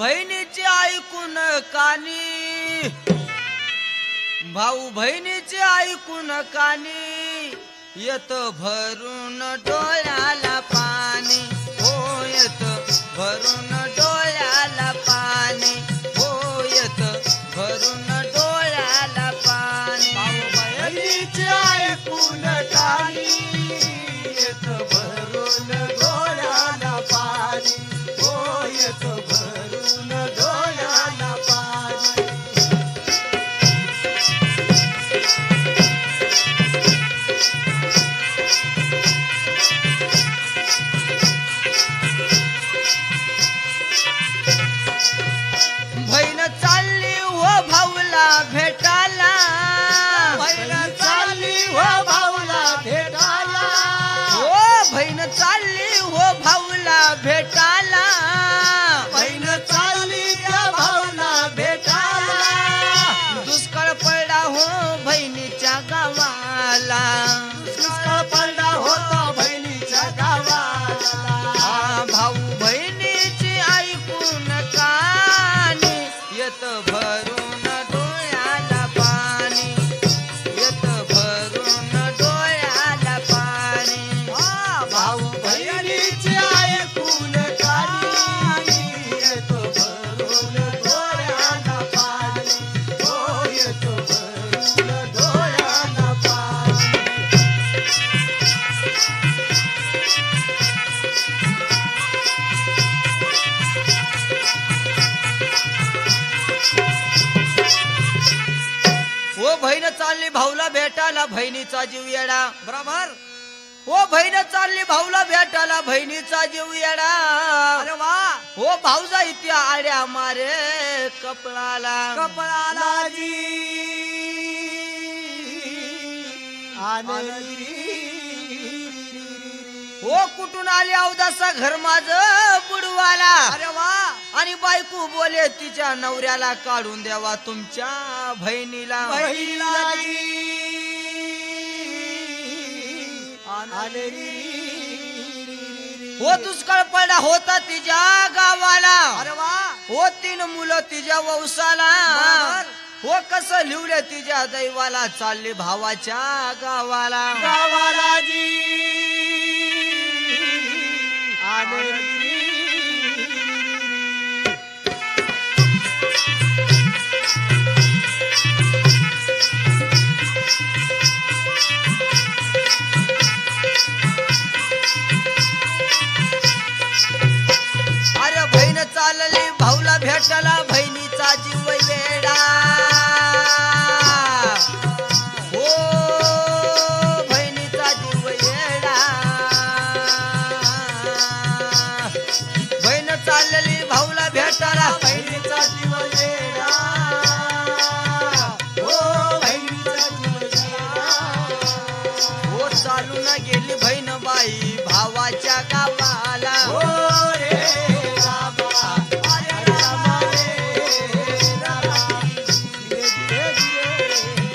बहिणीचे ऐकून कानी, भाऊ बहिणीचे ऐकून कानी, येत भरून डोळ्याला पाणी, हो येत भरून डोळ्याला पाणी, हो येत भरून डोळ्याला पाणी। भाऊ बहिणीचे ऐकून कानी, येत भरून डोळ्याला पाणी, हो येत भरून डोळ्याला पाणी। बहीण चालली हो भाऊला भेटाला, बहीण चालली हो भाऊला भेटाला, हो बहीण चालली हो भाऊला भेटाला, बहीण चालली त्या भाऊला भेटाला। दुष्काळ पडला हो बहिणीच्या गावाला, दुष्काळ पडला होता बहिणीच्या गावाला। भाऊ बहिणीची ऐकून कानी, येत भरून डोळ्याला पाणी, येत भरून डोळ्याला पाणी। भाऊ बहिणीचे ऐकून कानी, येत भरून डोळ्याला पाणी, हो येत भरून डोळ्याला पाणी। हो बहीण चालली भाऊला भेटाला, बहिणीचा जीव येडा, बरोबर। हो बहीण चालली भाऊला भेटाला, बहिणीचा जीव येडा। अरे वा, हो भाऊजा इथे आड्या मारे कपळाला, कपळाला जी आनंदी। हो कुठून आली अवदासा घर माझ बुडवाला। अरे वा, आणि बायको बोले तिच्या नवऱ्याला काढून द्यावा तुमच्या बहिणीला, बहिणीला जी आनंदी। हो दुष्काळ पडला होता तिच्या गावाला, अरे वा, हो 3 मुलं तिच्या वंशाला, बरोबर। हो कसं लिवले तिच्या दैवाला, चालली भावाच्या गावाला। गावाला जी आनंदी। अरे बहीण चालली भाऊला भेटाला, बहिणीचा जीव वेडा, हो बहिणीचा जीव वेडा। बहीण चालली भाऊला भेटाला, बहिणीचा जीव वेडा, हो बहिणीचा जीव वेडा। हो चालून गेली बहीण बाई भावाच्या गावाला, हो रे रामा, अरे रामा रे रामा, धीरे धीरे धीरे।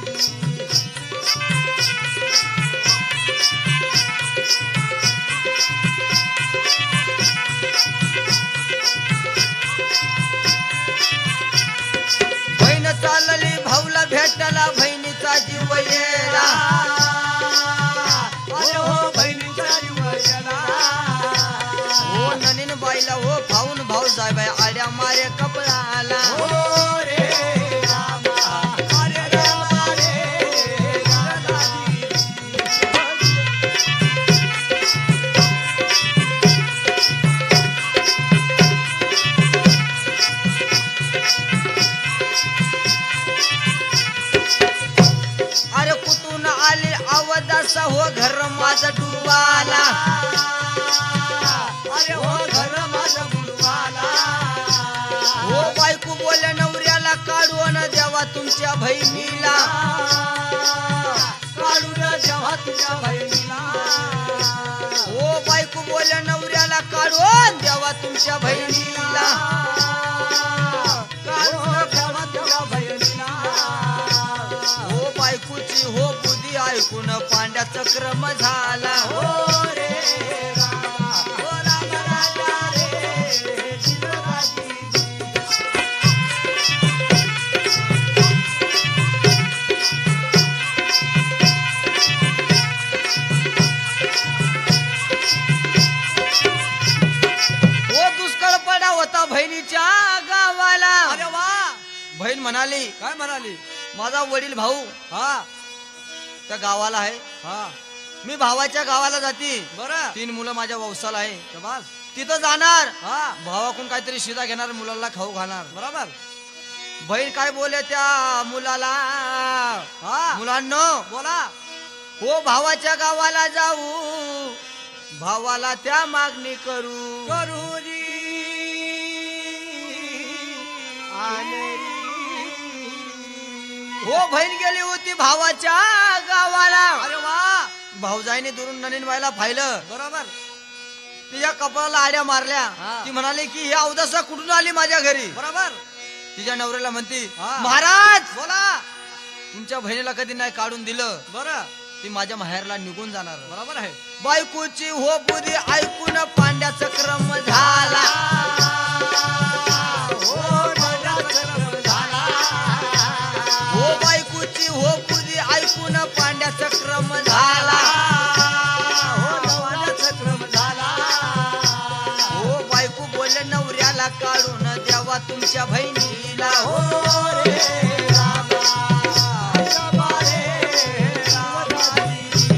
बहीण चालली भाऊला भेटाला, बहिणीचा जीव येडा, अरे हो बहिणीचा जीव वेडा। हो ननीन बाईला हो भाऊन भाऊ जाय बाई आड्या मारे कपळाला, हो रे रामा, अरे रामा रे रामा। अरे कुठून आली अवदासा हो घर माझा डुबाला, अरे हो घर माझा बुडवाला। हो बायको बोले नवऱ्याला काढून द्यावा तुमच्या बहिणीला, काढून जेव्हा तुझ्या बहिणीला। हो बायको बोले नवऱ्याला काढून द्यावा तुमच्या बहिणीला, काढून जेव्हा तुझ्या बहिणीला। हो बायकोची हो बुद्धी ऐकून पांड्याचा क्रम झाला, हो रे रामा, हो राम राजा रे, जिजाबाई बहीण म्हणाली काय म्हणाली? माझा वडील भाऊ हा त्या गावाला आहे, हा मी भावाच्या गावाला जाती, बरं 3 मुलं माझ्या वंशाला आहे, शबास. तिथं जाणार, हा भावाकडून काहीतरी शिदा घेणार, मुलाला खाऊ घालणार. बरोबर. बहीण काय बोले त्या मुलाला, हा मुलांनो बोला. हो भावाच्या गावाला जाऊ, भावाला त्या मागणी करू. करूरी हो बहीण गेली होती भावाच्या गावाला, अरे वा. भाऊजाईने दुरून नवीन व्हायला पाहिलं, बरोबर. तिच्या कपाळाला आड्या मारल्या. हा. ती म्हणाली की ही अवदसा कुठून आली माझ्या घरी. बरोबर. तिच्या नवऱ्याला म्हणती हा. महाराज बोला. तुमच्या बहिणीला कधी नाही काढून दिलं, बरं ती माझ्या माहेरला निघून जाणार. बरोबर आहे. बायकोची हो बुद्धी ऐकून पांड्याचा क्रम झाला. हो नवऱ्याचा क्रम झाला. हो बायकोची हो बुद्धी ऐकून पांड्याचा क्रम झाला. हो नवऱ्याचा क्रम झाला. हो बायको बोलले नवऱ्याला काढून द्यावा तुमच्या बहिणीला. हो हो रे रामा, रामा रे रामा.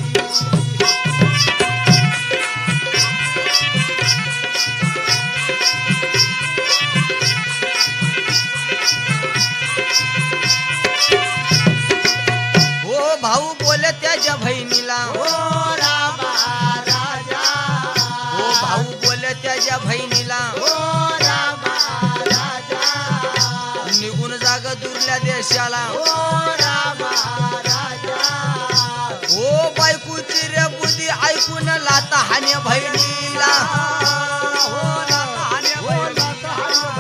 हो भाऊ बोले त्याच्या बहिणीला. हो रामा राजा. हो भाऊ बोले त्याच्या बहिणीला. हो रामा राजा. निघून जाग दुरल्या देशाला. हो रामा राजा. हो बायकोची रे बुद्धी ऐकून लाता हाने बहिणीला. हो रामा हाने बहिणीला.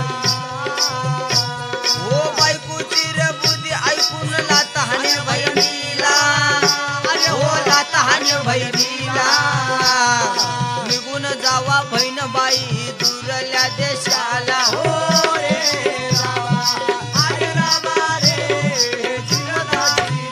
हो बायकोची रे बुद्धी ऐकून लाता हाने बहिणीला. अरे हो लाता हाने बहिणीला. निघून जावा बहीण बाई दुरल्या देशाला. हो रे रामा, अरे रामा रे चिरदाजी.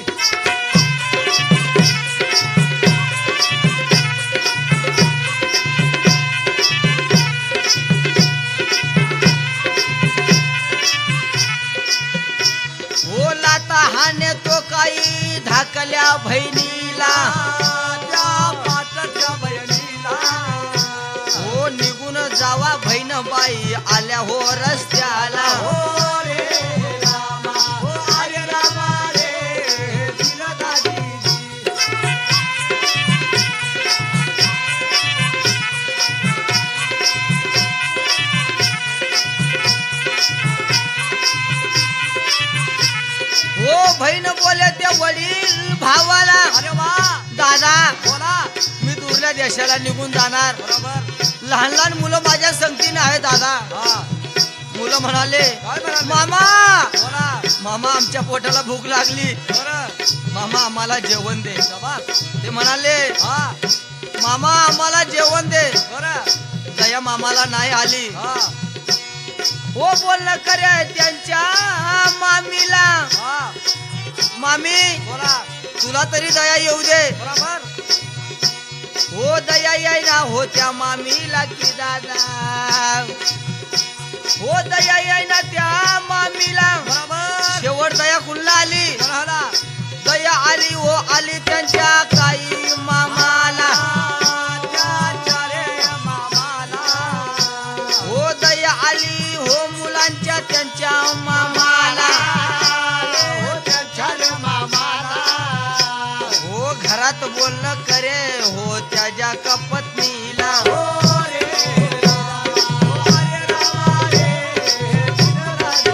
हो लाता हाने तो काही धाकल्या बहिणीला. त्या पाटाच्या बहिणीला. हो निघून जावा बहीण बाई आल्या हो रस्त्याला. हो रे रामा, हो अरे रामा रे चिरदाजी. हो बहीण बोले त्या वडील भावाला. अरे वा. दादा बोला. मी दुरल्या देशाला निघून जाणार, बरोबर. लहान लहान मुलं माझ्या संगतीने आहे. दादा हा मुलं म्हणाले काय म्हणाले? मामा बोला. मामा आमच्या पोटाला भूक लागली, बरं. मामा आम्हाला जेवण दे. शबास. ते म्हणाले हा मामा आम्हाला जेवण दे. बरं. दया मामाला नाही आली. हा हो बोलणं करे त्यांच्या मामीला. हा मामी बोला. तुला तरी दया येऊ दे. बरोबर. हो दया येईना हो त्या मामीला की दादा. हो दया येईना त्या मामीला. बरोबर. शेवट दया कुणला आली. कोणाला? दया आली हो आली त्यांच्या काही मामाला. त्याच्या रे मामाला. हो दया आली हो मुलांच्या त्यांच्या मामाला. हो त्याच्या रे मामाला. हो घरात बोलणं करे हो त्याच्या कपत्नीला. हो रे रामा, हो अरे रामा रे चिरदाजी.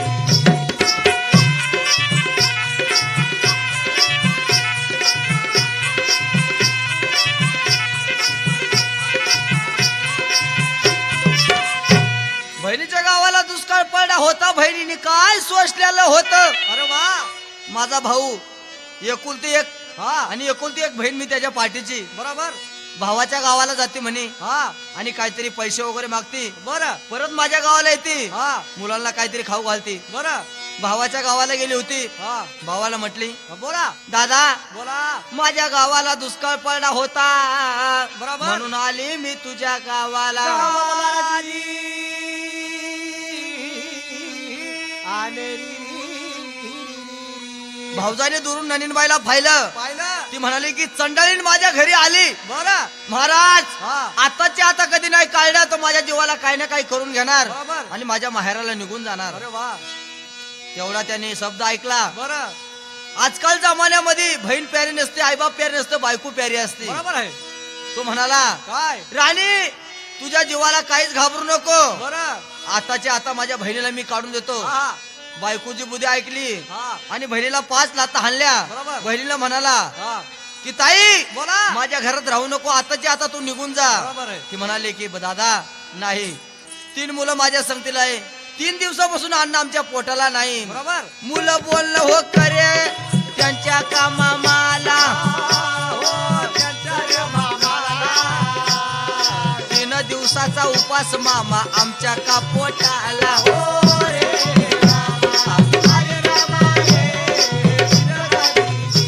बहिणीच्या गावाला दुष्काळ पडला होता. बहिणीने काय सोसलेलं होतं. अरे वा. माझा भाऊ एकुलती एक हा आणि एकुलती एक बहीण मी त्याच्या पाठीची. बरोबर. भावाच्या गावाला जाते म्हणे हा आणि काहीतरी पैसे वगैरे मागती. बरं. परत माझ्या गावाला येते, हा मुलांना काहीतरी खाऊ घालती. बरं. भावाच्या गावाला गेली होती. हा भावाला म्हटली बोला. दादा बोला. माझ्या गावाला दुष्काळ पडला होता, बरोबर. म्हणून आली मी तुझ्या गावाला. गावाला जी. आनेरी भाऊजाने दुरून ननीनबाईला पाहिलं. पाहिलं ती म्हणाली की चंडाळीन माझ्या घरी आली. बरं महाराज हा आताच्या आता कधी नाही काढल्या तर माझ्या जीवाला काही ना काही करून घेणार बरोबर. आणि माझ्या माहेराला निघून जाणार. अरे वा तेवढा त्याने शब्द ऐकला. बरं आजकाल जमान्यामध्ये बहीण प्यारी नसते, आईबाप प्यारी नसते, बायको प्यारी असते. बरोबर आहे. तो म्हणाला काय राणी तुझ्या जीवाला काहीच घाबरू नको. बरं आताच्या आता माझ्या बहिणीला मी काढून देतो. हा बायकोची बुद्धी ऐकली हा आणि बहिणीला 5 लाथा हाणल्या. बरोबर. बहिणीला म्हणाला हा की ताई बोला माझ्या घरात राहू नको, आताच्या आता तू निघून जा. बरोबर आहे. ती म्हणाली की दादा नाही, 3 मुलं माझ्या संगतीला आहे, 3 दिवसापासून अन्न आमच्या पोटाला नाही. बरोबर मुलं बोलणं हो करे त्यांच्या कामा मला. हो त्यांच्या रे मामाला 3 दिवसाचा उपास मामा आमच्या का पोटाला. हो रे रामा हरे रामा रे विनोदाची.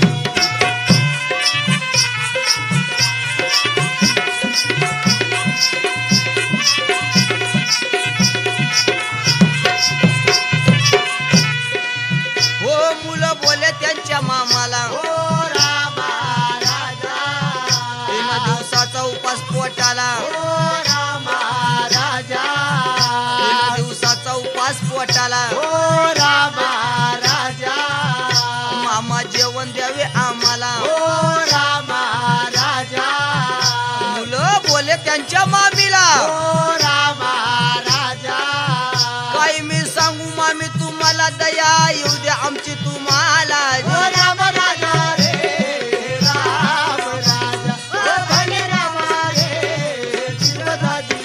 हो मुलं बोले त्यांच्या मामाला. हो रामा राजा 3 दिवसाचा उपास पोटाला. हो रामा राजा 3 दिवसाचा उपास पोटाला. हो रामा राजा मामा जेवण द्यावे आम्हाला. हो रामा राजा मुलं बोले त्यांच्या मामीला. हो रामा राजा काही मी सांगू मामी तुम्हाला, दया येऊ द्या आमची तुम्हाला. हो राम राजा रे राम राजा हो भले रामा रे विनोदाची.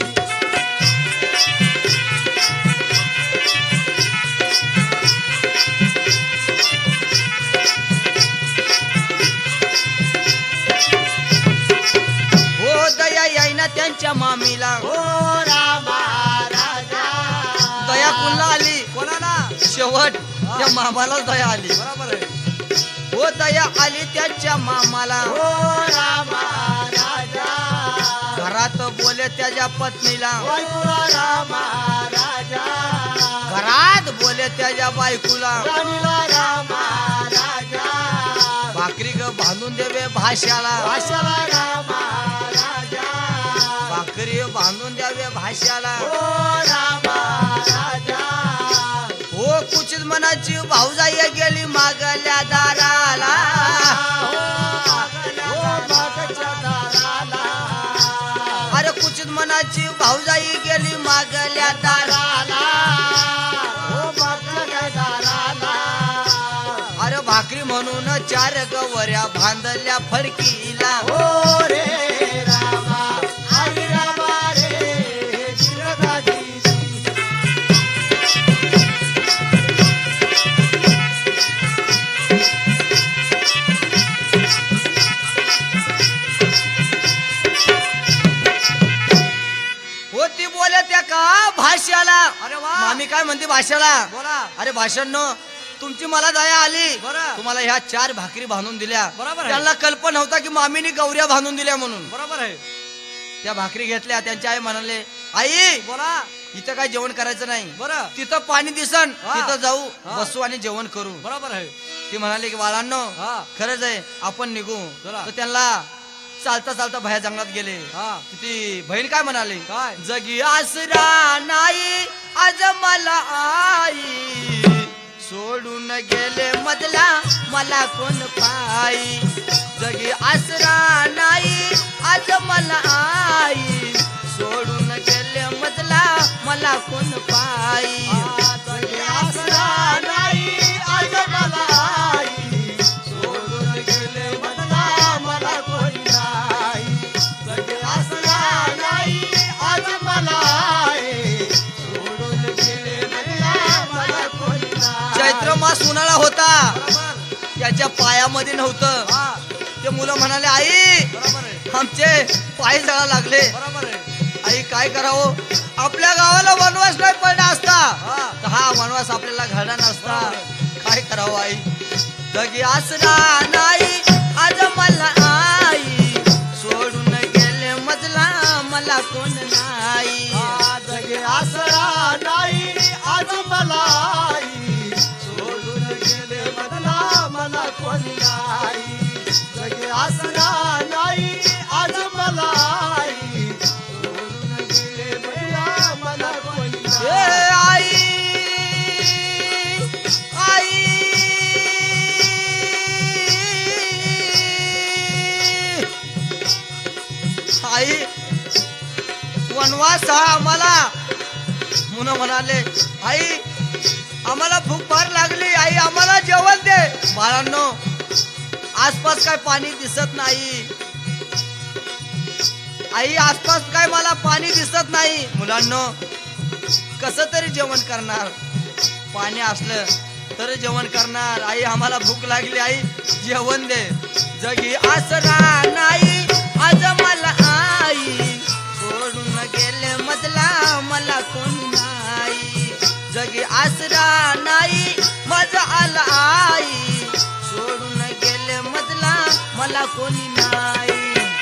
हो दया येईना त्यांच्या मामीला. हो रामा राजा दया कुणला आली? कोणाला शेवट त्या मामालाच दया आली. बरोबर आहे. हो दया आली त्यांच्या मामाला. हो रामा राजा घरात बोले त्याच्या पत्नीला. हो रामा राजा घरात बोले त्याच्या बायकोला. राणीला रामा राजा भाकरी ग बांधून देवे भाषाला. भाषाला रामा राजा भाकरी बांधून द्यावे भाषाला. हो रामा राजा हो कुचित मनाची भाऊजाई गेली मागल्या दाराला. हो मागच्या दाराला अरे कुचित मनाची भाऊजाई गेली मागल्या दाराला. हो मागच्या दाराला अरे भाकरी म्हणून 4 गवऱ्या बांधल्या फडकीला. हो रे रामा हरी रामा रे विनोदाची. हो ती बोले त्या का भाष्याला. अरे वा मामी काय म्हणते भाषाला? बोला अरे भाषांनो तुमची मला दया आली. बरं. तुम्हाला ह्या 4 भाकरी बांधून दिल्या. बरोबर आहे. त्यांना कल्पना नव्हता की मामीने गौऱ्या बांधून दिल्या म्हणून. बरोबर आहे. त्या भाकरी घेतल्या. त्यांच्या आई म्हणाले आई बोला इथं काय जेवण करायचं नाही, बरं तिथं पाणी दिसन हा. तिथं जाऊ हा. बसू आणि जेवण करू. बरोबर आहे. ती म्हणाले की बाळांनो हा खरंच आहे आपण निघू. चला. तर त्यांना चालता चालता बाहेर जंगलात गेले. हा ती बहीण काय म्हणाली? काय? जगी आसरा नाही आज मला आई, सोडून गेले मधला मला कोण पाई. जगी आसरा नाही आज मला आई, सोडून गेले मधला मला कोण पाई. जगी आसरा नाही आज मला आई, सोडून गेले मला मला कोणी नाही. जगी आसरा नाही आज मला आई, सोडून गेले मला मला कोणी नाही. चैत्र मास उन्हाळा होता, बरोबर त्याच्या पायामध्ये नव्हतं. हा ते मुलं म्हणाले आई बरोबर आहे. आमचे पाय जळा लागले. बरोबर आहे. आई काय करावं? आपल्या गावाला वनवास नाही पडला असता हा तर हा वनवास आपल्याला घडला नसता. काय करावं आई? जगी आसरा नाही आज मला आई, सोडून गेले मजला मला कोण नाही. जगी आसरा नाही आज मला आई, सोडून गेले मधला नाही जगे आसरा नाही आज मला आई सोडून गेले बदला मला कोणी ए नाही. आई आई आई वनवास हा आम्हाला म्हणून म्हणाले आई आम्हाला भूक फार लागली आई आम्हाला जेवण दे. बाळांनो आसपास काय पाणी दिसत नाही आई आसपास काय मला पाणी दिसत नाही. मुलांनो कसं तरी जेवण करणार पाणी असलं तर जेवण करणार. आई आम्हाला भूक लागली आई जेवण दे. जगी आसरा नाही आज मला आई सोडून गेले मजला मला कोणी नाही. जगी आसरा नाही माझा आला आई सोडून गेले मजला मला कोणी नाही.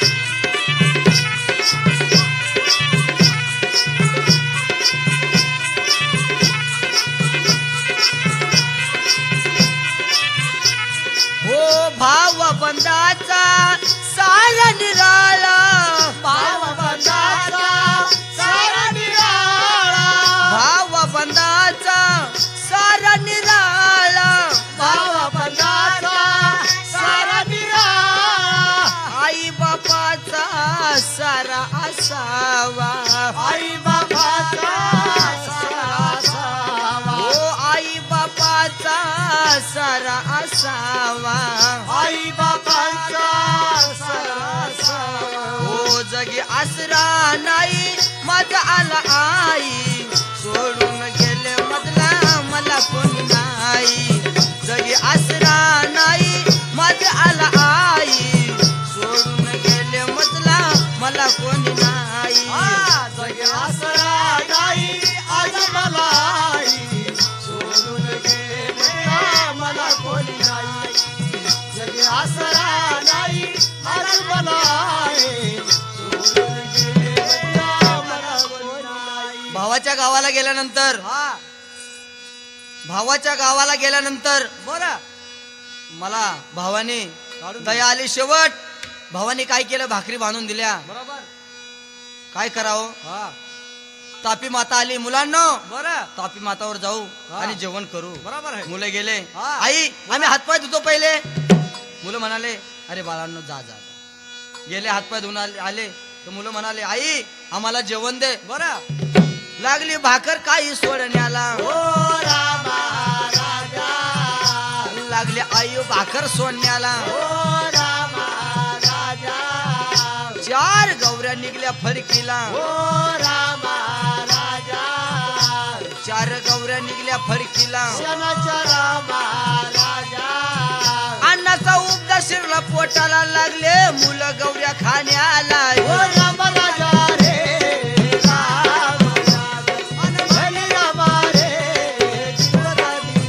हो भाव बंदाचा सारा निराळा भाव बंधाचा सारा निराळा भाव बंदाचा सारा निराळा भाव बंधाचा सारा निराळा आई बापाचा सारा असावा आई बाबाचा सारा असावा हो आई बापाचा सारा असावा आई बाबाचा सारा असावा हो जगी आसरा नाही माझा आला आई सोडून गेले मधला मला कोणी नाही. जगी आसरा नाही माझा आला आई सोडून गेले मधला मला कोणी नाही. जगे आसरा नाही आज मला आई सोडून गेले मला कोणी नाही. जगे आसरा नाही आज मला आई सोडून गेले मला कोणी नाही. भावाच्या गावाला गेल्यानंतर भावाच्या गावाला गेल्यानंतर बरं मला भावाने दया आली. शेवट भावाने काय केलं भाकरी बांधून दिल्या. बरोबर काय करावं हा तापी माता आली. मुलांनो बरं तापी मातावर जाऊ हा. आणि जेवण करू. बरोबर आहे मुलं गेले. हा. आई आम्ही हातपाय धुतो पहिले. मुलं म्हणाले अरे बाळांनो जा जा जा. गेले हातपाय धुवून आले तर मुलं म्हणाले आई आम्हाला जेवण दे. बरं लागली भाकर काही सोडण्याला ओ रामा राजा लागली आई भाकर सोडण्याला. ओ रामा राजा 4 गौऱ्या निघल्या फडकीला. ओ रामा राजा 4 गौऱ्या निघल्या फडकीला. शनाच्या रामा राजा अन्नाचा उपदा शिरला पोटाला लागले मुलं गौऱ्या खाण्याला. ओ राम राजा रे राम राजा अन भले रामा रे जीवदानी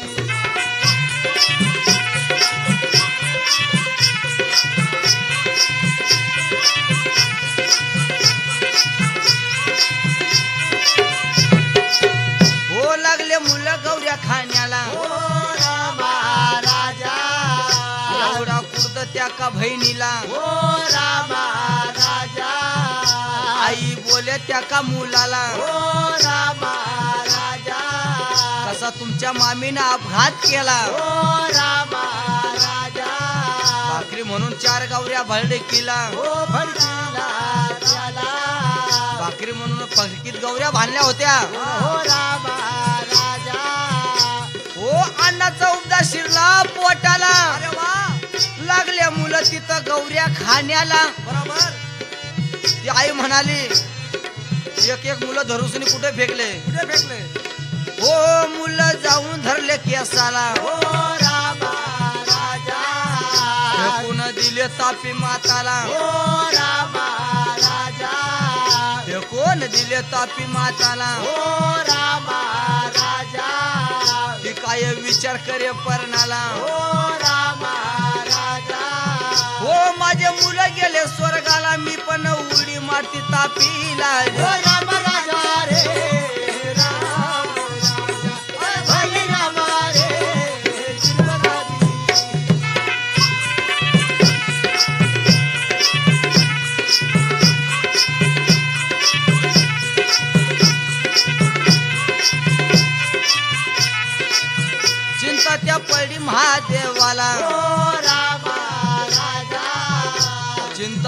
हो लागले मुलं गौऱ्या खाण्याला. ओ रामा राजा एवढा कुर्द त्या का बहिणीला. ओ रामा राजा आई बोले त्या का मुलाला. ओ रामा राजा कसा तुमच्या मामीनं अपघात केला. ओ रामा राजा भाकरी म्हणून 4 गौऱ्या भरडकीला. ओ फडकीला त्याला भाकरी म्हणून फडकीत गौऱ्या बांधल्या होत्या. ओ रामा राजा हो अन्नाचा उपदा शिरला पोटाला. अरे वा लागल्या मुलं तिथं गौऱ्या खाण्याला. बरोबर ती आई म्हणाली एक एक मुलं धरुसनी कुठे फेकले. कुठे फेकले हो मुलं जाऊन धरले केसाला. ओ रामा राजा फेकून दिले तापी माताला. ओ रामा राजा फेकून दिले तापी माताला. ओ रामा राजा ती काय विचार करे परणाला. ओ रामा राजा हो माझे मुलं गेले स्वर्गाला मी पण उडी मारती तापीला. ओ राम राजा रे राम राजा अरे भले रामा रे जीवदानी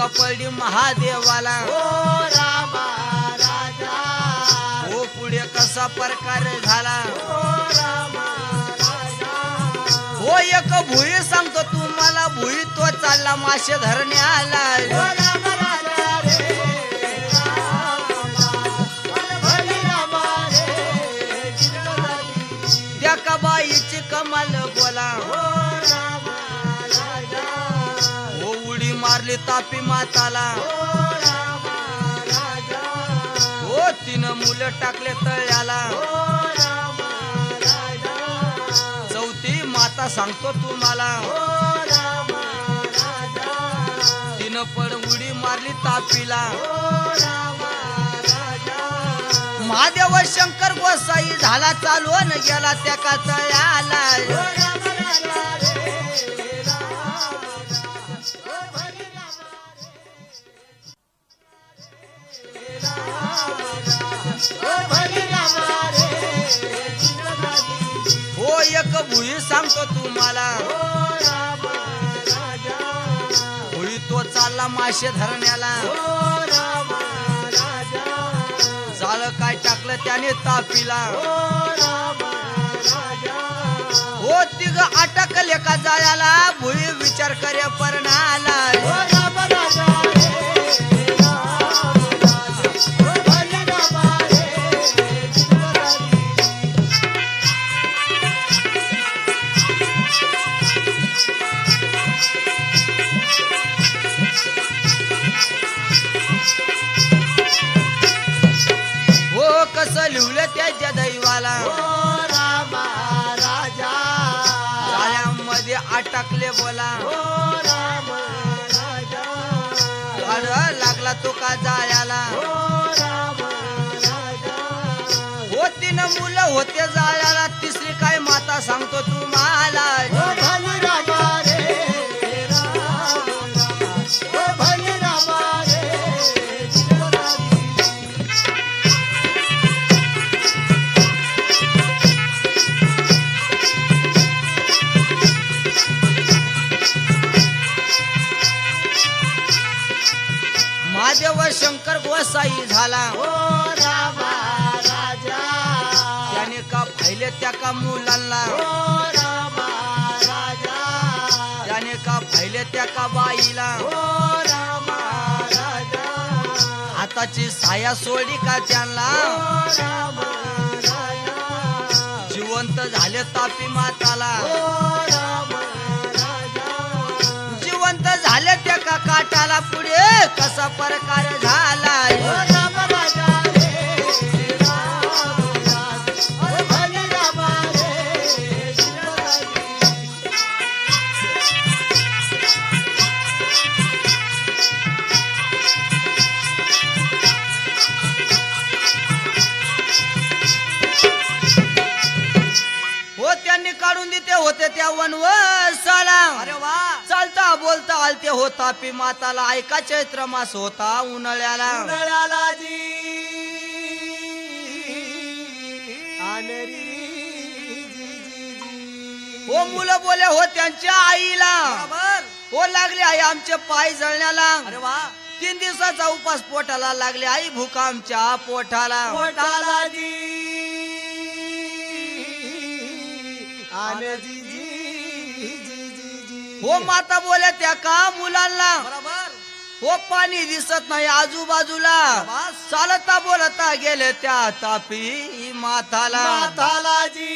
पडली महादेवाला ओ रामा राजा हो पुढे कसा प्रकार झाला ओ रामा राजा हो एक भुई सांगतो तुम्हाला भुई तो चालला मासे धरण्याला ओ रामा राजा रे रामा भले रामा रे जिंदगी त्या कबाईची कमाल बोला ओ रामा राजा हो उडी मारली तापी माताला ओ रामा राजा हो तिनं मुलं टाकले तळ्याला ओ रामा राजा चौथी माता सांगतो तुम्हाला ओ रामा राजा तिनं पण उडी मारली तापीला ओ रामा राजा महादेव शंकर गोसाई झाला चालवून गेला त्या का तळ्याला ओ रामा राजा रे रामा ओ भले रामा रे रामा ओ भले रामा रे जिंदगी हो एक भुई सांगतो तुम्हाला ओ रामा राजा भुई तो चालला मासे धरण्याला ओ रामा राजा जाळ काय टाकलं त्याने तापीला ओ रामा राजा हो तिघ अटकले का जाळ्याला भुई विचार करे परणाला ओ रामा राजा रे रामा राजा ओ भले रामा रे जिंदगी हो कसं लिवलं त्याच्या दैवाला ओ रामा राजा जाळ्यामध्ये अटकले बोला ओ रामा राजा अड लागला तो का जाळ्याला ओ रामा राजा हो तीन मुलं होते जाळ्याला तिसरी काय माता सांगतो तुम्हाला ओ भले रामा रे रामा ओ भले रामा रे जिंदगी महादेव शंकर गोसाई झाला ओ रामा राजा त्याने का फायले त्या का मुलांना ओ रामा राजा त्याने का फायले त्या का बाईला ओ रामा राजा हाताची साया सोडी का त्यांना ओ रामा राजा जिवंत झाले तापी माताला ओ रामा राजा जिवंत झाले त्या का काटाला पुढे कसा प्रकार झाला ओ रामा राजा रे रामा राजा ओ भले रामा रे जिंदगी हो त्यांनी काढून दिते होते त्या वनवासाला अरे वा चालता बोलता आलते हो तापी माताला ऐका चैत्र मास होता उन्हाळ्याला उन्हाळ्याला जी आनरी जी हो मुलं बोले हो त्यांच्या आईला बरोबर हो लागले आई आमचे पाय जळण्याला अरे वा 3 दिवसाचा उपास पोटाला लागले आई भूक आमच्या पोटाला पोटाला जी आने जी जी जी जी हो माता बोले त्या का मुलांना बरोबर हो पाणी दिसत नाही आजूबाजूला बस. चालता बोलता गेले त्या तापी माताला माताला जी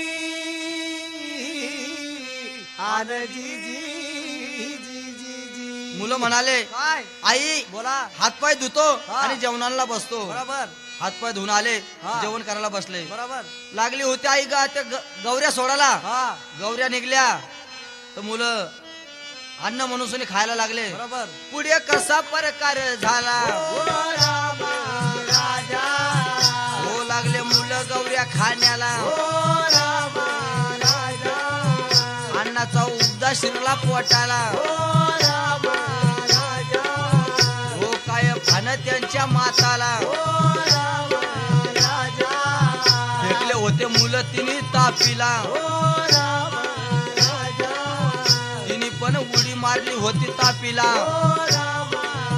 आने जी जी जी जी जी मुलं म्हणाले काय आई बोला हातपाय धुतो हा. आणि जेवणाला बसतो बरोबर हातपाय धुवून आले हा. जेवण करायला बसले बरोबर लागली होती आई गा त्या गौऱ्या सोडाला हा गौऱ्या निघल्या तर मुलं अन्न मनुष्याने खायला लागले बरोबर पुढे कसा प्रकार झाला ओ रामा राजा हो लागले मुलं गौऱ्या खाण्याला ओ रामा राजा अन्नाचा उपदा शिरला पोटाला ओ रामा राजा हो काय खाणं त्यांच्या माताला ओ रामा राजा फेकले होते मुलं तिने तापीला ओ रामा राजा तिने पण उडी मारली होती तापीला ओ रामा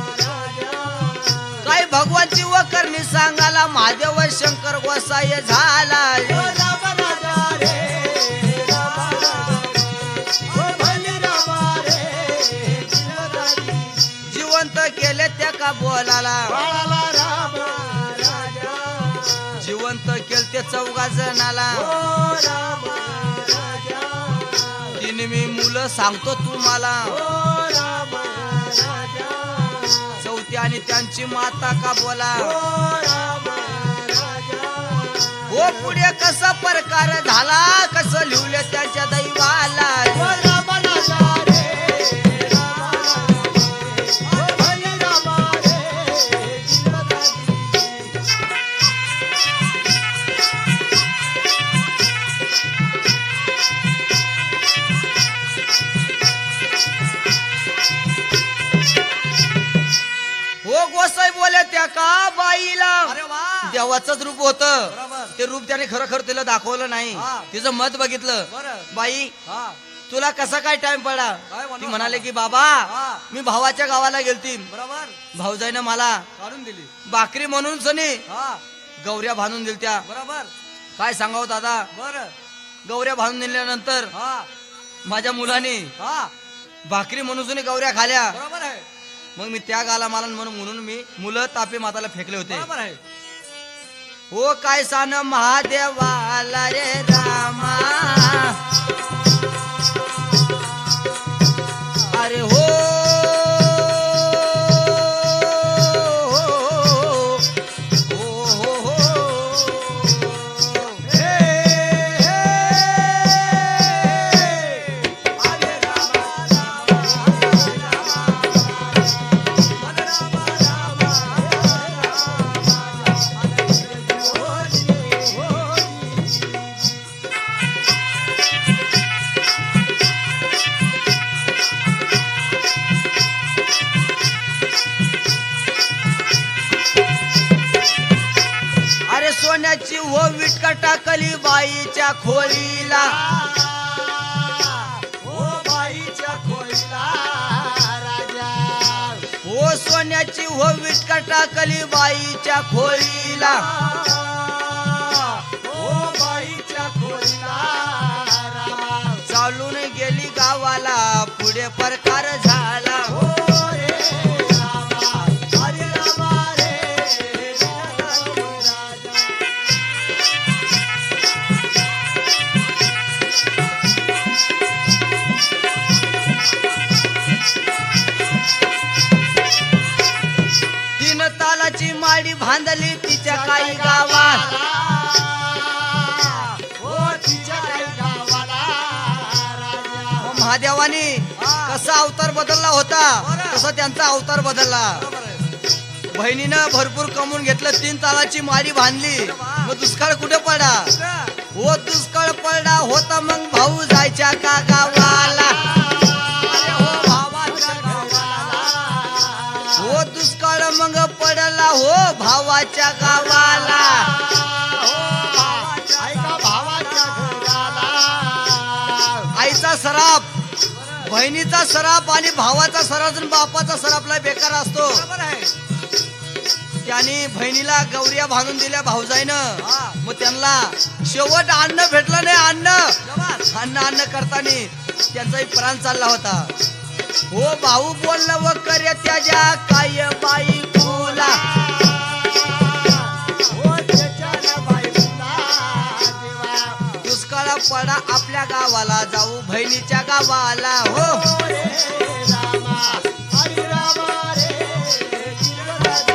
काय भगवानची व करणी सांगाला महादेव शंकर गोसाई झाला ओ राम राजा रे राम राजा ओ भले राम रे जीवदानी जिवंत केले त्या का बोलाला बाळाला राम राजा जिवंत केले ते 14 जणाला ओ राम राजा तीन मी मुलं सांगतो तुम्हाला ओ राम राजा चौथी आणि त्यांची माता का बोला ओ राम राजा हो पुढे कसा प्रकार झाला कसं लिहले त्याच्या दैवाला ओ राम राजा रे राम राजा ओ भले राम रे जीवदानी हो गोसाई बोले त्या का बाईला अरे वा देवाचंच रूप होत बरोबर ते रूप त्याने खरं तिला दाखवलं नाही हा. तिचं मत बघितलं बरं बाई हा तुला कसा काय टाइम पडला काय म्हणणार ती म्हणाले बाबा? की बाबा हा. मी भावाच्या गावाला गेलती बरोबर भाऊजाईनं मला काढून दिली भाकरी म्हणून सनी हा गौऱ्या बांधून दिलत्या बरोबर काय सांगाव दादा बर गौऱ्या बांधून दिल्यानंतर हा माझ्या मुलाने हा भाकरी म्हणून सनी गौऱ्या खाल्या बरोबर आहे मग मी त्या गाला मला म्हणून मी मुलं तापे माताला फेकले होते बरोबर आहे हो काय सान महादेवाला रे रामा अरे हो हे हे अरे राम राम अरे सोन्याची हो विटका टाकली बाईच्या खोलीला ओ बाईच्या खोईला राजा हो सोन्याची हो विटका टाकली बाईच्या खोलीला ओ बाईच्या खोईला रामा चालून गेली गावाला पुढे प्रकार झाला ओ रे रामा हरे रामा रे जगदम्बे राजा तीन तालाची माडी बांधली तिच्या काही गावात ओ तिच्या काही गावाला राजा महादेवानी हा. कसा अवतार बदलला होता बरं. तसा त्यांचा अवतार बदलला बरोबर आहे बहिणीनं भरपूर कमवून घेतलं 3 तालाची माडी बांधली वा. मग दुष्काळ कुठे पडा कुठं? हो दुष्काळ पडला होता मग भाऊ जायच्या का गावाला अरे हो भावाच्या गावाला हो दुष्काळ मग पडला हो भावाच्या गावाला ऐका भावाच्या घराला आईचा सराप बहिणीचा सराप आणि भावाचा सराप आणि बापाचा सरापला बेकार असतो बरोबर आहे त्याने बहिणीला गौऱ्या बांधून दिल्या भाऊजाईनं हा. मग त्यांना शेवट अन्न भेटलं नाही जवान अन्न करताना त्यांचाही प्राण चालला होता हो भाऊ बोललं व करे त्याच्या काय बाई बोला ओ त्याच्या बाईला देवा दुष्काळ पडा आपल्या गावाला जाऊ बहिणीच्या गावाला हो ओ रे रामा हरे रामा रे जीवदानी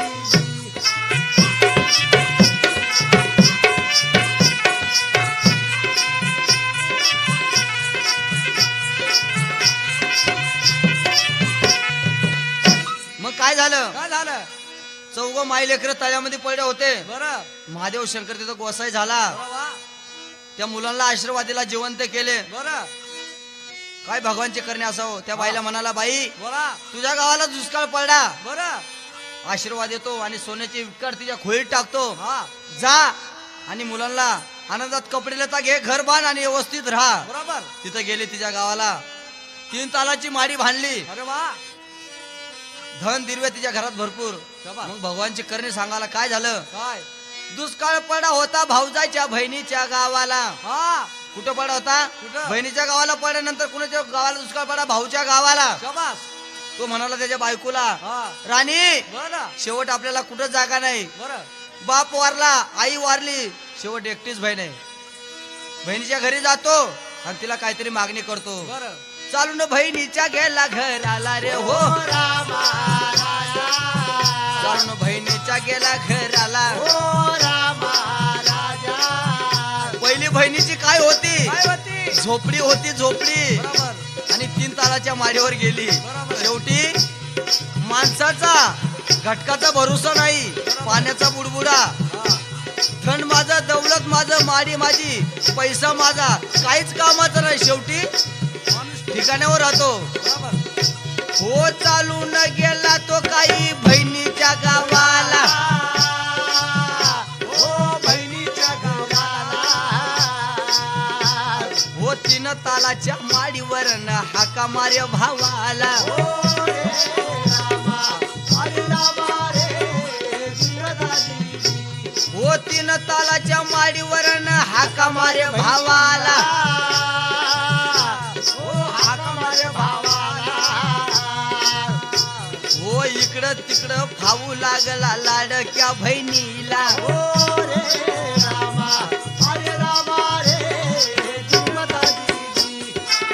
मग काय झालं काय झालं 14 माई लेकर तळ्यामध्ये पडले होते बरं महादेव शंकर तिथं गोसाई झाला बरं वा त्या मुलांना आशीर्वादीला जिवंत केले बरं काय भगवानचे करणे असावं त्या बाईला म्हणाला बाई बोला तुझ्या गावाला दुष्काळ पडला बरं आशीर्वाद येतो आणि सोन्याची विकट तिच्या खोलीत टाकतो हा जा आणि मुलांना आनंदात कपडे लेता घे घर बांध आणि व्यवस्थित राहा बरोबर तिथं गेली तिच्या गावाला 3 तालाची माडी बांधली अरे वा धन दिरवे तिच्या घरात भरपूर. शाबास. मग भगवानची करणी सांगायला काय झालं. काय दुष्काळ पडा होता भाऊजाईच्या बहिणीच्या गावाला. हा कुठं पडा होता. कुठं? बहिणीच्या गावाला पडल्यानंतर कुणाच्या गावाला दुष्काळ पडा. भाऊच्या गावाला. शाबास. तो म्हणाला त्याच्या बायकोला, हा राणी बरं शेवट आपल्याला कुठं जागा नाही. बरं बाप वारला, आई वारली, शेवट एकटीच बहीण आहे. बहिणीच्या घरी जातो आणि तिला काहीतरी मागणी करतो. बरं चालून बहिणीच्या गेला घराला रे हो. रामा राजा चालून बहिणीच्या गेला घराला. ओ रामा राजा पहिली बहिणीची काय होती. काय होती. झोपडी होती झोपडी. बरोबर आणि 3 तालाच्या माडीवर गेली. बरोबर. शेवटी माणसाचा घटकाचा भरोसा नाही, पाण्याचा बुडबुडा. हा धन माझं, दौलत माझं, माडी माझी, पैसा माझा, काहीच कामाचं नाही. शेवटी माणूस ठिकाणावर राहतो. बरोबर हो चालून गेला तो काही बहिणीच्या गावाला. ओ बहिणीच्या गावाला हो 3 तालाच्या माडीवर हाका मारे भावाला. ओ रे रामा हरे रामा रे जिरदाजी हो 3 तालाच्या माडीवर हाका मारे भावाला. ओ हाक मारे भावाला हो इकडं तिकडं फावू लागला लाडक्या बहिणीला. ओ रे रामा हरे रामा रे जिरदाजी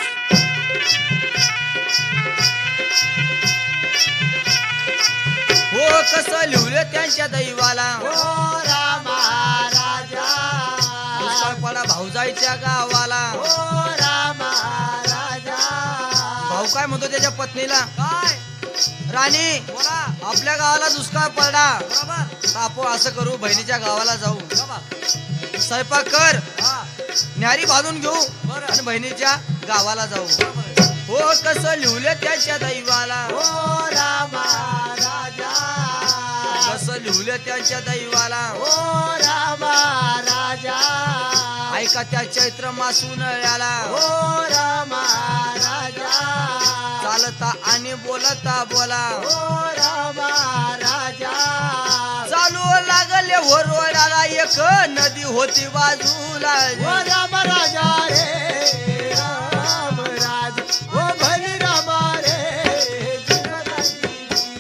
हो कसं लिवलं त्यांच्या दैवाला. ओ रामा राजा दुष्काळ पडा भाऊजाईच्या गावाला. ओ रामा राजा भाऊ काय म्हणतो त्याच्या पत्नीला, काय राणी बोला आपल्या गावाला दुष्काळ पडला, बरोबर तर आपण असं करू बहिणीच्या गावाला जाऊ, बाबा स्वयंपाक कर, हा न्यारी बांधून घेऊ बरं. आणि बहिणीच्या गावाला जाऊ. बरोबर हो कसं लिवलं त्याच्या दैवाला. ओ रामा राजा कसं लिवलं त्याच्या दैवाला. ओ रामा राजा ऐका त्या चैत्र मासून आला. ओ रामा राजा चालता आणि बोलता बोला. ओ रामा राजा चालू लागले हो रोडाला एक नदी होती बाजूला. ओ राम राजा रे राम राज ओ भली रामा रे जिरदाजी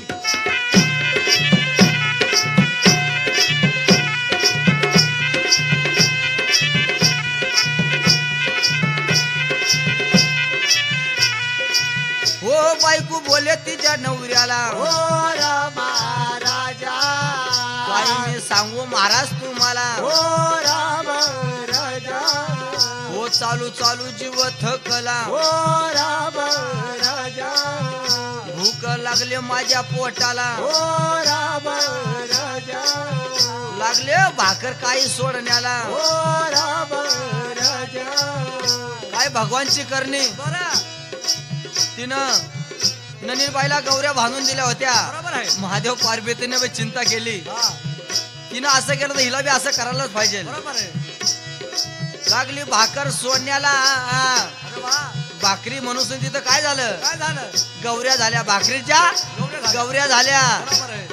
हो बायको बोले तिच्या नवऱ्याला. ओ रामा राजा काही मी सांगू महाराज तुम्हाला. ओ राम राजा हो चालू चालू जीव थकला. ओ राम राजा भूक लागले माझ्या पोटाला. ओ राम राजा लागले भाकर काही सोडण्याला. ओ राम राजा काय भगवानची करणी. बरं तिनं ननीबाईला गौऱ्या बांधून दिल्या होत्या. बरोबर आहे महादेव पार्वतीने बी चिंता केली. हा तिनं असं केलं तर हिला बी असं करायलाच पाहिजे. बरोबर आहे लागली भाकर सोडण्याला. अरे वा भाकरी म्हणून तिथं काय झालं. काय झालं गौऱ्या झाल्या भाकरीच्या. गौऱ्या झाल्या. गौऱ्या झाल्या. बरोबर आहे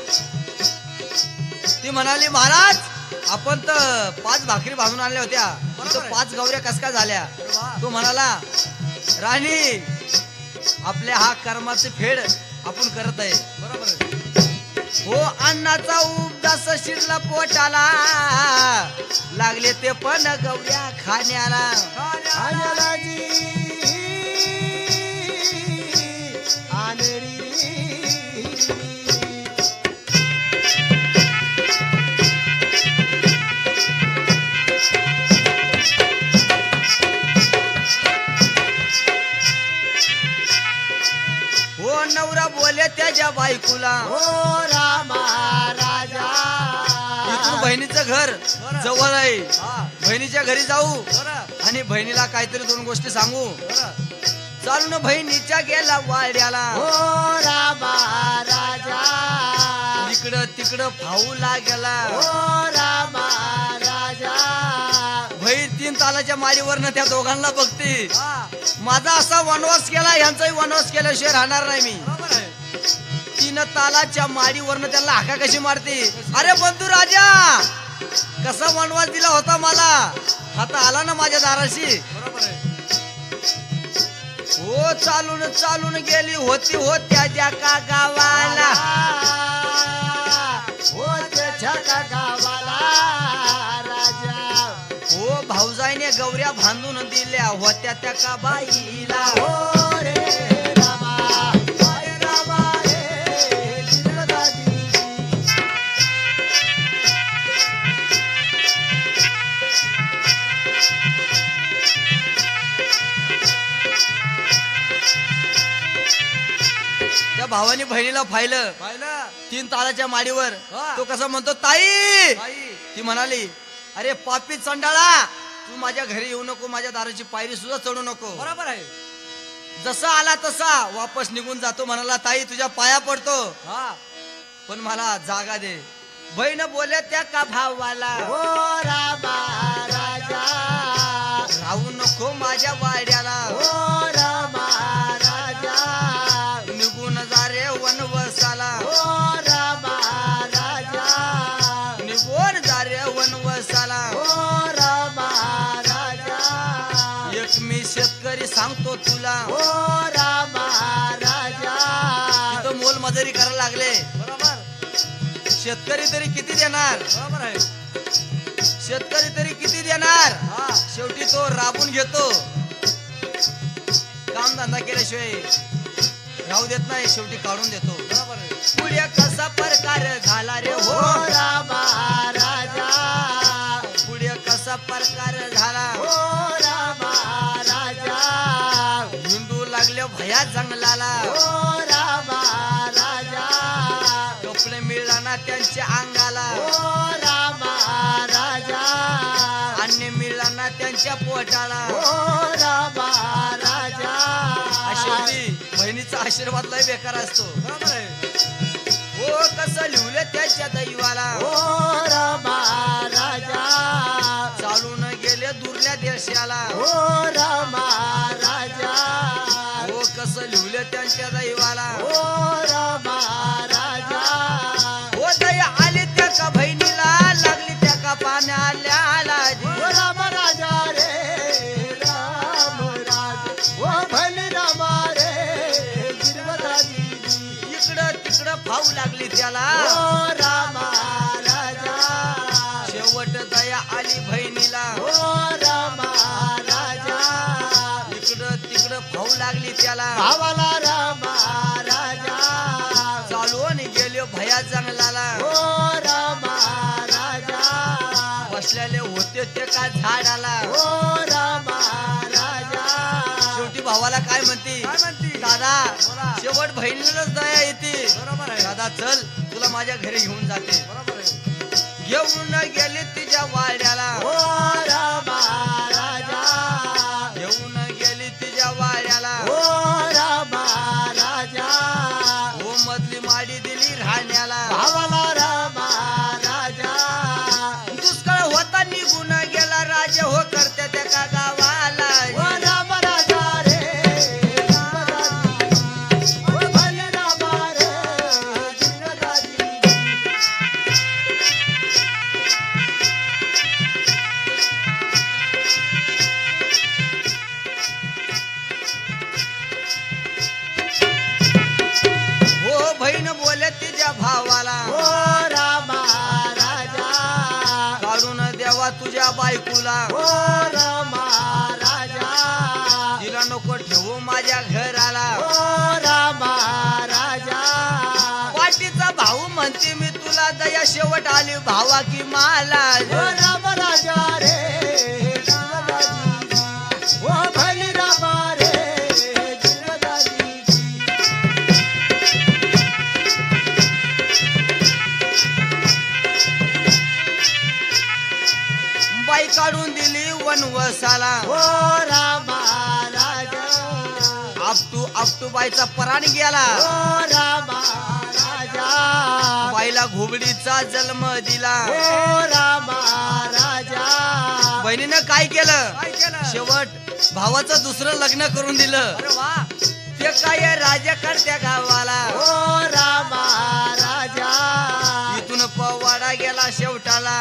ती म्हणाली महाराज आपण तर 5 भाकरी बांधून आणल्या होत्या, बरोबर इथं आहे. 5 गौऱ्या कस काय झाल्या. अरे वा तो म्हणाला राणी आपल्या हा कर्माचे फेड आपण करत आहे. बरोबर आहे हो अन्नाचा उपदास शिरला पोटाला. लागले ते पण गौऱ्या खाण्याला. खाण्याला जी आनरी हो नवरा बोले त्याच्या बायकोला. ओ रामा राजा इथून बहिणीचं घर जवळ आहे. हा बहिणीच्या घरी जाऊ बरं आणि बहिणीला काहीतरी 2 गोष्टी सांगू. बरं चालून बहिणीच्या गेला वाड्याला. ओ रामा राजा इकडं तिकडं फाऊ लागला. ओ रामा राजा बहीण 3 तालाच्या माडीवरनं त्या दोघांना बघते. हा माझा असा वनवास केला, यांचाही वनवास केल्याशिवाय राहणार नाही मी. बरोबर आहे तीन तालाच्या माडीवरनं त्याला हाका कशी मारते. अरे बंधू राजा, कसा वनवास दिला होता मला, आता आला ना माझ्या दाराशी. बरोबर आहे. हो चालून चालून गेली होती हो त्याच्या का गावाला. हो त्याच्या का गावाला राजा. हो भाऊजाईने गौऱ्या बांधून दिल्या होत्या त्या का बाईला. हो रे रामा, अरे रामा रे जिजाबाई. त्या भावानी बहिणीला पाहिलं पाहिलं. 3 तालाच्या माडीवर. हा. तो कसा म्हणतो, ताई. ताई. ती म्हणाली, अरे पापी चंडाळा, तू माझ्या घरी येऊ नको, माझ्या दाराची पायरी सुद्धा चढू नको. बरोबर आहे. जसा आला तसा वापस निघून जातो. म्हणाला, ताई तुझ्या पाया पडतो, हा. पण मला जागा दे. बहीण बोले त्या का भावाला, हो रामा राजा. राहू नको माझ्या वाड्याला. हो रामा राजा. निघून जा रे वनवसाला. हो रामा राजा. निघून जा रे वनवसाला. हो रामा राजा. एक मी शेतकरी सांगतो तुला, हो रामा राजा. तिथं मोलमजुरी करायला लागले. बरोबर. शेतकरी तरी किती देणार, बरोबर आहे. शेतकरी तरी किती देणार. हा. शेवटी तो राबून घेतो, काम धंदा केल्याशिवाय राहू देत नाही, शेवटी काढून देतो. बरोबर आहे. पुढे कसा प्रकार झाला रे हो हो. रामा राजा. पुढे कसा प्रकार झाला. हो रामा राजा. हिंदू लागले भया जंगलाला. हो रामा राजा. कपडे मिळला ना त्यांच्या अंगाला. हो रामा राजा. अन्न मिळला ना त्यांच्या पोटाला. हो रामा राजा. शेवटी बहिणीचा आशीर्वाद लय बेकार असतो. बरोबर आहे. हो कसं लिहले त्याच्या दैवाला. हो रामा राजा. चालून गेले दुरल्या देशाला. हो रामा राजा. हो कसं लिहले त्यांच्या दैवाला. हो रामा राजा. हो दया आली त्या का बहिणीला, लागली त्या का पाण्याला. हो राम राजा रे राम राज. हो भले रामा रे जिरवताजी. इकडं तिकडं फाऊ लागली त्याला. हो रामा राजा. शेवट दया आली बहिणीला. हो रामा राजा. इकडं तिकडं फाऊ लागली त्याला. भावाला रामा राजा. चालून गेले भया जंगलाला. हो रामा राजा. बसलेले होते ते का झाडाला. हो रामा राजा. शेवटी भावाला काय म्हणते, काय म्हणती? दादा बोला. शेवट बहिणीलाच दया येते. बरोबर आहे. दादा चल, तुला माझ्या घरी घेऊन जाते. बरोबर आहे. घेऊन गेले तिच्या वाड्याला. हो रामा राजा. घेऊन गेली तिच्या वाड्याला. हो रामा राजा. हो मधली माडी दिली राहण्याला. भावाला रामा राजा. दुष्काळ होता निघून गेला राजा, हो करते त्या का गावाला. हो राम राजा रे जिरवताजी. हो भले रामा रे जिरवताजी. हो बहीण बोले तिच्या भावाला. हो रामा राजा. काढून द्यावा तुझ्या बायकोला. हो रामा राजा. तिला नको ठेवू माझ्या घराला. हो रामा राजा. पाठीचा भाऊ म्हणते मी तुला, दया शेवट आली भावा की माला. हो राम राजा रे जिरवताजी. हो भले रामा रे जिरवताजी. बाई काढून दिली वनवसाला. हो रामा राजा. आपटू बाईचा प्राण गेला. हो रामा राजा. बाईला घोबडीचा जन्म दिला. हो रामा राजा. बहिणीनं काय केलं, काय केलं? शेवट भावाचं दुसरं लग्न करून दिलं. अरे वा. ते काय राजा करत्या गावाला. हो रामा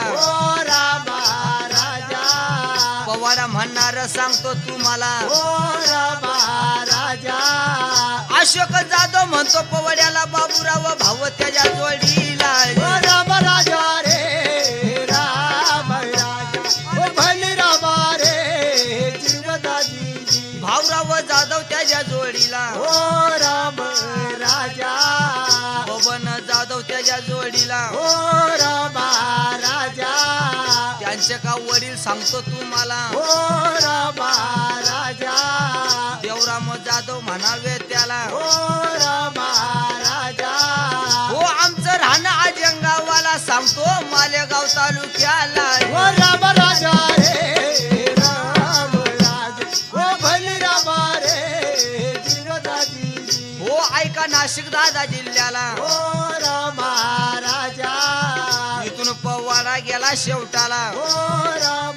ओ रामा राजा पवाडा म्हणणार सांगतो तुम्हाला ओ रामा राजा अशोक जाधव म्हणतो पवाड्याला बाबूराव भाव त्याच्या जोडीला ओ राम राजा रे राम राजा ओ भले रामा रे चिरवदाजी भाऊराव जाधव त्याच्या जोडीला ओ राम राजा पवन जाधव त्याच्या जोडीला ओ रामा राजा त्यांचे का वडील सांगतो तुम्हाला ओ रामा राजा देवराम जाधव म्हणावे त्याला ओ रामा राजा हो आमचं राहणं आजंगावाला सांगतो मालेगाव तालुक्याला ओ राम राजा रे राम राजा ओ भले रामा रे चिरवदाजी हो ऐका नाशिक दादा जिल्ह्याला ओ रामा राजा इथून पवाडा गेला शेवटाला ओ राम